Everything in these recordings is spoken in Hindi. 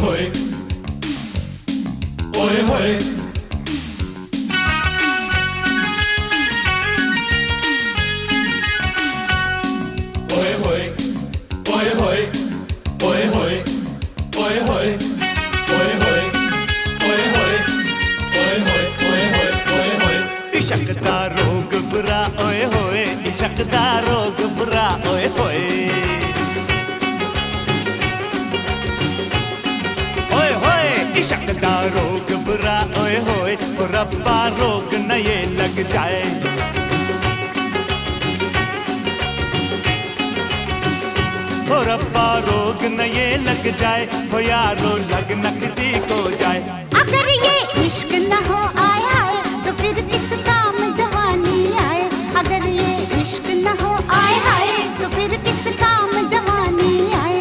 होए ओए होए ओए होए ओए होए ओए होए ओए होए ओए होए ओए होए ओए होए ओए होए ओए होए इश्क दा रोग बुरा ओए होए इश्क दा रोग बुरा ओए होए ओए होए इश्क दा रोग बुरा ओए होए ओ रब्बा रोग न ये लग जाए ओ रब्बा रोग न ये लग जाए हो यारो लग न किसी को जाए। अगर ये इश्क न हो आए हाय तो फिर किस काम जवानी आए। अगर ये इश्क न हो आए हाय तो फिर किस काम जवानी आए।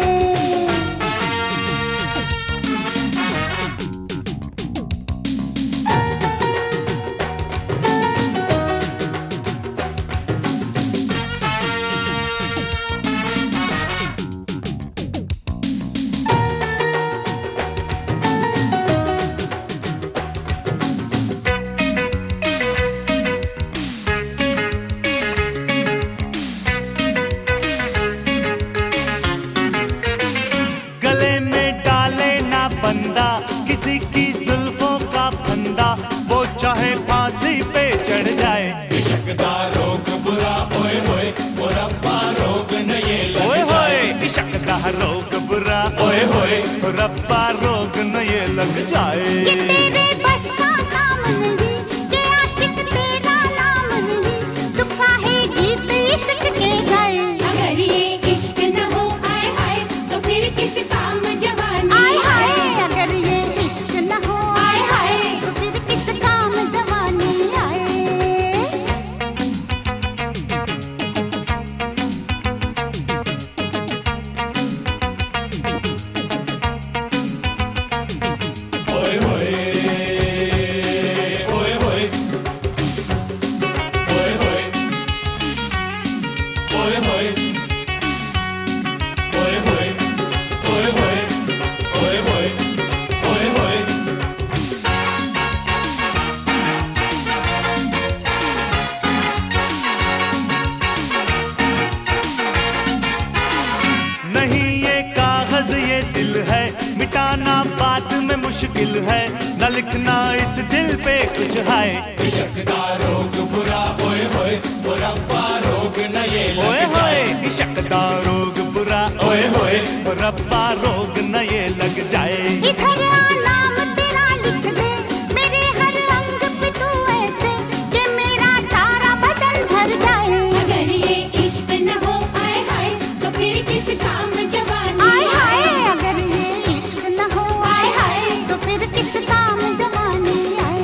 किसी की जुल्फों का फंदा वो चाहे फांसी पे चढ़ जाए। इश्क दा रोग बुरा ओए होए ओ रब्बा रोग न ये लग जाए। इश्क दा रोग बुरा ओए होए ओ रब्बा रोग न ये लग जाए। ये तेरे बस का काम नहीं ये आशिक तेरा नाम नहीं तू काहे गीत इश्क के गाए। अगर ये इश्क न हो आए हाय तो फिर किस काम जवानी आए हाय। अगर ये इश्क न हो आए हाय तो फिर किस काम जवानी आए। ओए होए ओए होए ओए होए ओए होए ओए होए ओए होए ओए होए ओए होए नहीं ये कागज ये दिल है मिटाना बाद में मुश्किल है न लिखना इस दिल पे कुछ है। इश्क दा रोग बुरा ओए होए ओ रब्बा रोग न ये ओए लग होए जाए। इश्क दा रोग बुरा ओए होए ओ रब्बा रोग न ये लग जाए। इधर आ नाम तेरा लिख दे मेरे हर अंग पे तू ऐसे कि मेरा सारा बदन भर जाए। अगर ये इश्क न हो आए हाय तो फिर किस काम जवानी आए हाय। अगर ये इश्क न हो आए हाय तो फिर किस काम जवानी आए।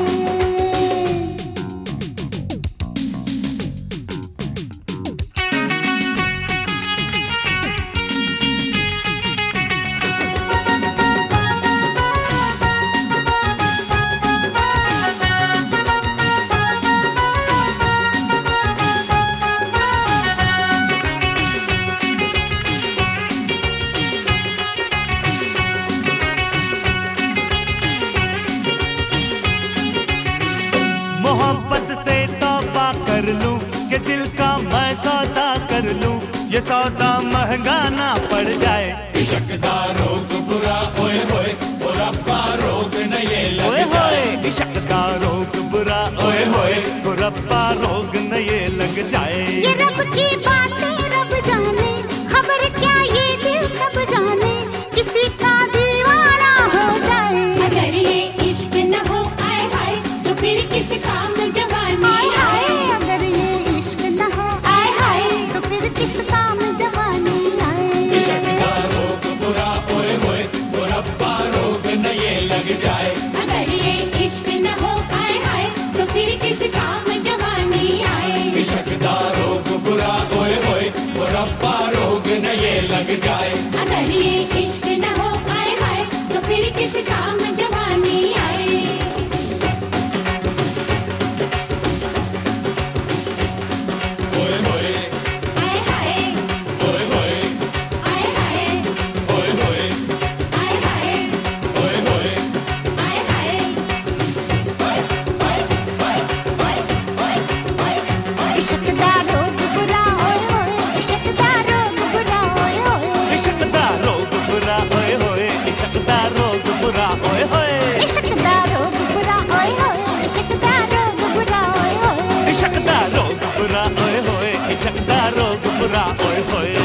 मोहब्बत से तौबा कर लूं कि दिल का मैं सौदा कर लूं ये सौदा महंगा ना पड़ जाए। इश्क दा रोग बुरा ओए होए ओ रब्बा रोग न ये लग ओए जाए। होए इश्क दा रोग बुरा ओए होए ओ रब्बा रोग न ये लग जाए। ये रब की बातें रब जाने खबर क्या ये दिल कब जाने किसी का दीवाना हो जाए। अगर ये इश्क न हो आए हाय तो फिर किस काम जवानी आए हाय। अगर ये इश्क न हो आए हाय तो फिर किस काम जवानी आए। इश्क दा रोग बुरा ओए होए ओ रब्बा रोग न ये लग जाए। अगर ये इश्क न हो हमरा ओए होए